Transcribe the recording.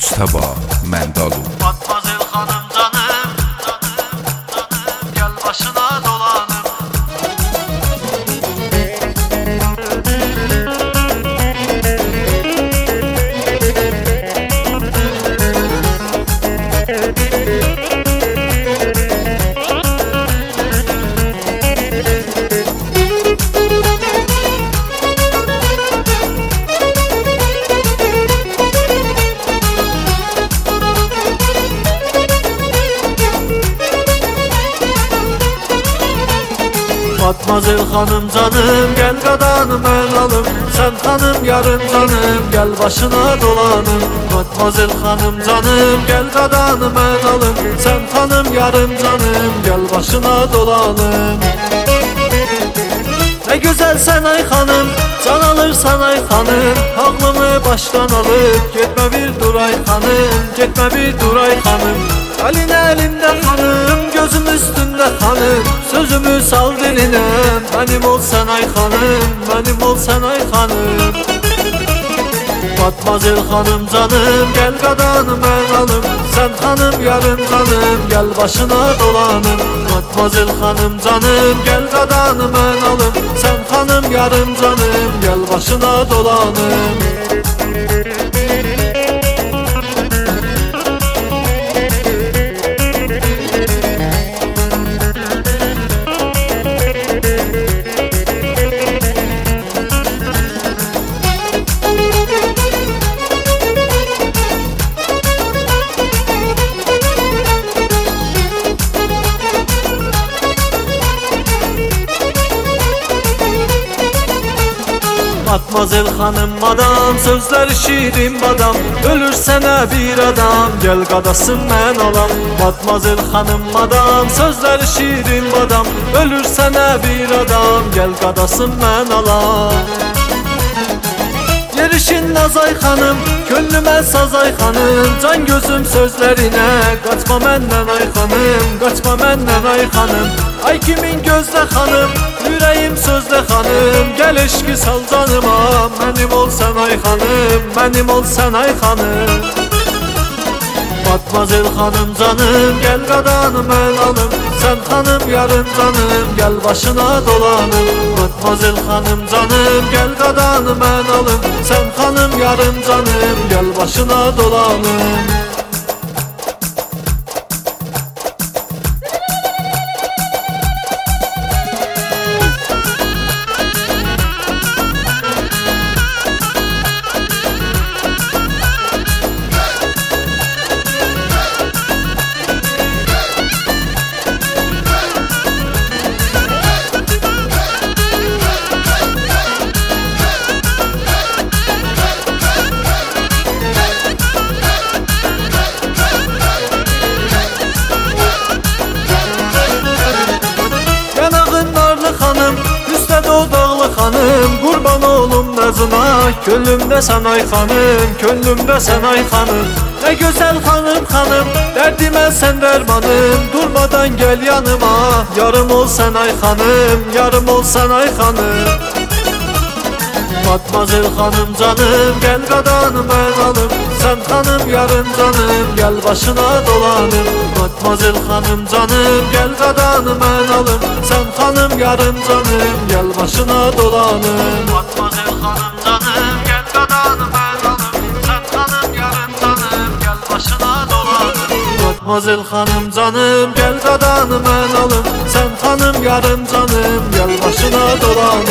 Müçtəba Məndalov. Matmazel xanım canım, gel başına dolanım. Matmazel hanım canım, gel qadanım el alım. Sen hanım yarın canım, gel başına dolanım. Matmazel hanım canım, gel qadanım el alım. Sen hanım yarın canım, gel başına dolanım. Ne güzelsen ay hanım, can alırsan ay hanım. Ağlımı baştan alıp, gitme bir dur ay hanım. Gitme bir dur ay hanım. Elin elimde hanım, gözüm üstünde hanım. Sözümü sal diline, benim ol sen ay hanım. Benim ol sen ay hanım. Matmazel hanım canım, gel qadanım el alım. Sen hanım yarın canım, gel başına dolanım. Matmazel hanım canım, gel qadanım el alım. Sen hanım yarın canım, gel başına dolanım. Matmazel hanım madam, sözleri şirin badam. Ölürsene bir adam, gel qadasın mən alam. Matmazel hanım madam, sözleri şirin badam. Ölürsene bir adam, gel qadasın mən alam. Yerişin nazay hanım, könlüme sazay hanım. Can gözüm sözlerine, kaçma məndən ay hanım. Kaçma məndən ay hanım. Ay kimin gözle hanım, yüreğim sözle hanım. Gel eşki sal canıma, benim ol sen ay hanım. Benim ol sen ay hanım. Matmazel hanım canım, gel qadanım el alım. Sen hanım yarın canım, gel başına dolanım. Matmazel hanım canım, gel qadanım el alım. Sen hanım yarın canım, gel başına dolanım. Hanım, kurban olum nazına, gönlümde sen ay hanım, gönlümde sen ay hanım. Ne güzel hanım hanım, derdime sen dermanım. Durmadan gel yanıma, yarım ol sen ay hanım, yarım ol sen ay hanım. Matmazel hanım canım, gel qadanım el alım. Sen hanım yarın canım, gel başına dolanım. Matmazel hanım canım, gel qadanım el alım. Sen hanım yarın canım, gel başına dolanım. Matmazel hanım canım, gel qadanım el alım. Sen hanım yarın canım, gel başına dolanım. Matmazel hanım canım, gel qadanım el alım. Sen hanım yarın canım, gel başına dolanım.